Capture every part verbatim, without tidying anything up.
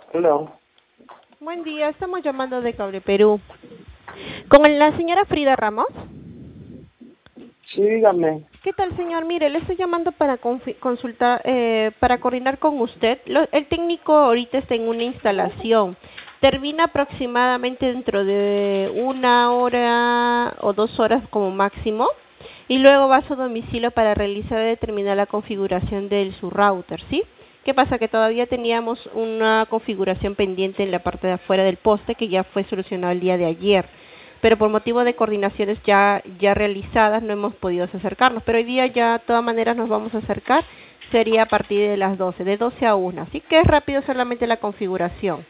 Hola. Buen día, estamos llamando de Cable Perú. ¿Con la señora Frida Ramos? Sí, dígame. ¿Qué tal, señor? Mire, le estoy llamando para consultar, eh, para coordinar con usted. Lo, el técnico ahorita está en una instalación. Termina aproximadamente dentro de una hora o dos horas como máximo. Y luego va a su domicilio para realizar y determinar la configuración de su router, ¿sí? ¿Qué pasa? Que todavía teníamos una configuración pendiente en la parte de afuera del poste que ya fue solucionado el día de ayer, pero por motivo de coordinaciones ya ya realizadas no hemos podido acercarnos, pero hoy día ya de todas maneras nos vamos a acercar, sería a partir de las doce, de doce a una, así que es rápido solamente la configuración.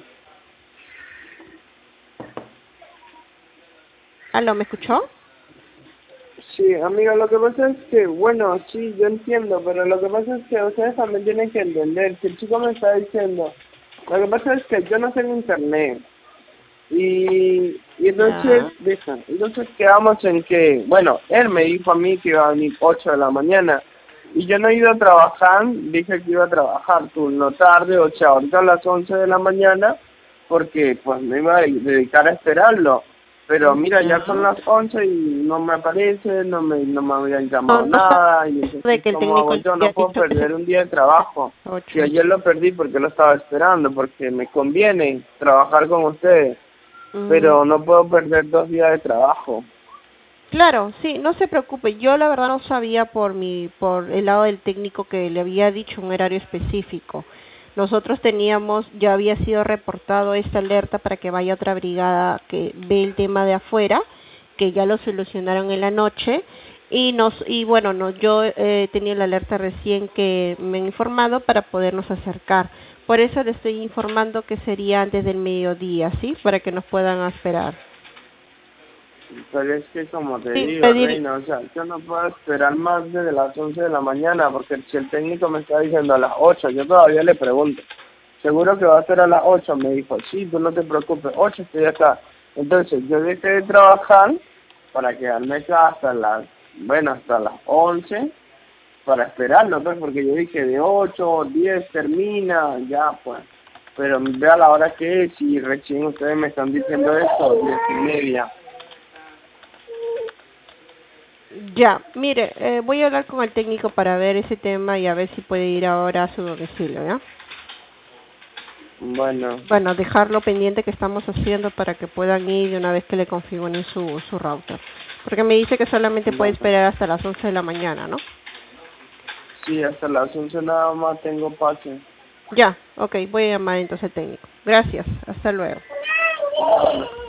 ¿Aló, me escuchó? Sí, amiga, lo que pasa es que, bueno, sí, yo entiendo, pero lo que pasa es que ustedes también tienen que entender, que el chico me está diciendo, lo que pasa es que yo no tengo internet, y, y entonces, Ya. deja, entonces quedamos en que, bueno, él me dijo a mí que iba a venir ocho de la mañana, y yo no he ido a trabajar, dije que iba a trabajar turno tarde, o sea, ahorita a las once de la mañana, porque pues me iba a dedicar a esperarlo. Pero mira, ya son Ya. las once y no me aparece, no me no me habían No, llamado no sabe nada, y de entonces, que el ¿cómo técnico hago le yo? había No puedo dicho que perder se un día de trabajo. Si ocho. ayer lo perdí porque lo estaba esperando, porque me conviene trabajar con ustedes, Mm. pero no puedo perder dos días de trabajo. Claro, sí, no se preocupe. Yo la verdad no sabía por mi, por el lado del técnico que le había dicho un horario específico. Nosotros teníamos, ya había sido reportado esta alerta para que vaya otra brigada que ve el tema de afuera, que ya lo solucionaron en la noche y nos, y bueno, no, yo eh, tenía la alerta recién que me han informado para podernos acercar. Por eso le estoy informando que sería antes del mediodía, ¿sí? Para que nos puedan esperar. Pero es que como te Sí, digo, pedir, Reina, o sea, yo no puedo esperar más desde las once de la mañana, porque si el técnico me está diciendo a las ocho, yo todavía le pregunto, seguro que va a ser a las ocho, me dijo, sí, tú no te preocupes, ocho estoy acá. Entonces yo dejé de trabajar para quedarme acá hasta las, bueno, hasta las once, para esperarlo, pues, porque yo dije de ocho, diez termina, ya pues. Pero vea la hora que es y recién ustedes me están diciendo esto, diez y media. ya, mire, eh, voy a hablar con el técnico para ver ese tema y a ver si puede ir ahora a su domicilio, ¿ya? Bueno. Bueno, dejarlo pendiente que estamos haciendo para que puedan ir de una vez que le configuren su, su router. Porque me dice que solamente puede Bueno, esperar hasta las once de la mañana, ¿no? sí, hasta las once nada más tengo pase. Ya, ok, voy a llamar entonces al técnico. Gracias, hasta luego.